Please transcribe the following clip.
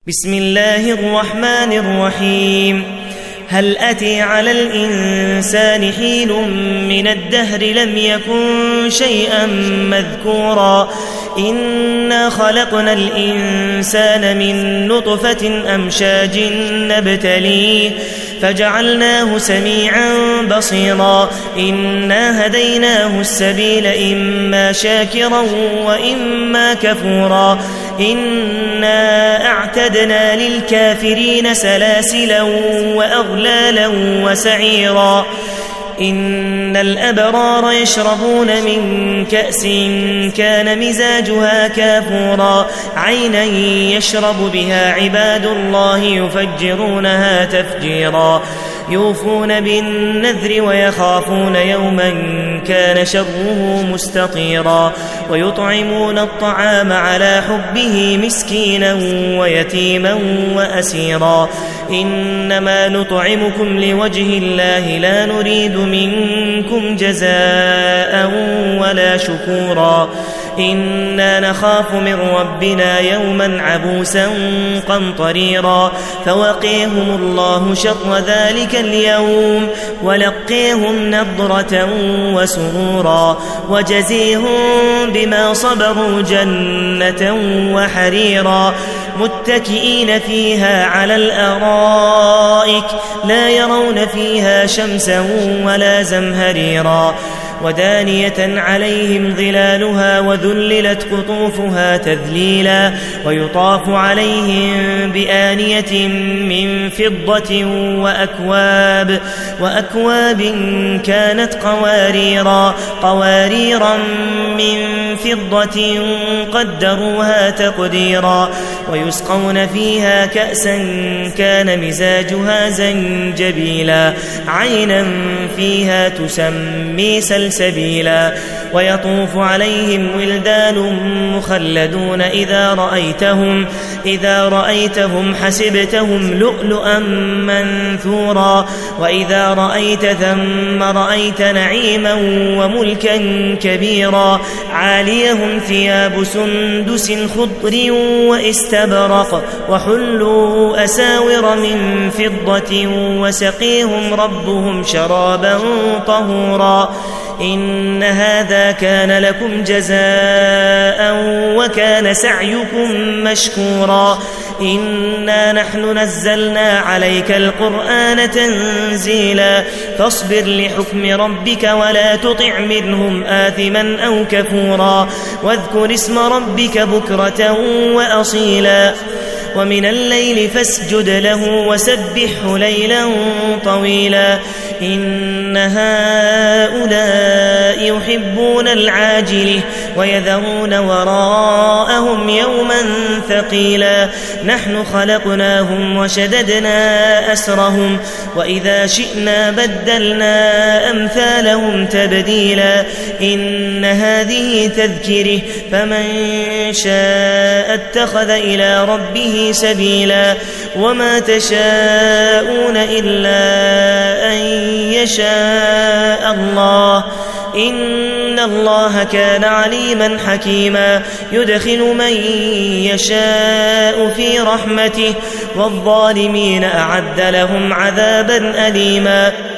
بسم الله الرحمن الرحيم. هل أتى على الإنسان حين من الدهر لم يكن شيئا مذكورا إنا خلقنا الإنسان من نطفة أمشاج نبتليه فجعلناه سميعا بصيرا إنا هديناه السبيل إما شاكرا وإما كفورا إنا أعتدنا للكافرين سلاسلا وأغلالا وسعيرا إن الأبرار يشربون من كأس كان مزاجها كافورا عينا يشرب بها عباد الله يفجرونها تفجيرا يوفون بالنذر ويخافون يوما كان شره مستطيرا ويطعمون الطعام على حبه مسكينا ويتيما وأسيرا إنما نطعمكم لوجه الله لا نريد منكم جزاء ولا شكورا إنا نخاف من ربنا يوما عبوسا قمطريرا فوقيهم الله شر ذلك اليوم ولقيهم نضرة وسرورا وجزيهم بما صبروا جنة وحريرا متكئين فيها على الأرائك لا يرون فيها شمسا ولا زمهريرا ودانية عليهم ظلالها وذللت قطوفها تذليلا ويطاف عليهم بآنية من فضة وأكواب كانت قواريرا من فضة قدروها تقديرا ويسقون فيها كأسا كان مزاجها زنجبيلا عينا فيها تسمي سلسبيلا ويطوف عليهم ولدان مخلدون إذا رأيتهم حسبتهم لؤلؤا منثورا وإذا رأيت ثم رأيت نعيما وملكا كبيرا عاليهم ثياب سندس خضر واستبرق وحلوا أساور من فضة وسقيهم ربهم شرابا طهورا إن هذا كان لكم جزاء وكان سعيكم مشكورا إنا نحن نزلنا عليك القرآن تنزيلا فاصبر لحكم ربك ولا تطع منهم آثما أو كفورا واذكر اسم ربك بكرة وأصيلا ومن الليل فاسجد له وسبحه ليلا طويلا إن هؤلاء يحبون العاجل ويذرون وراءهم يوما ثقيلا نحن خلقناهم وشددنا أسرهم وإذا شئنا بدلنا أمثالهم تبديلا إن هذه تذكره فمن شاء اتخذ إلى ربه سبيلا وما تشاءون إلا أن يشاء الله إن الله كان عليما حكيما يدخل من يشاء في رحمته والظالمين أعد لهم عذابا أليما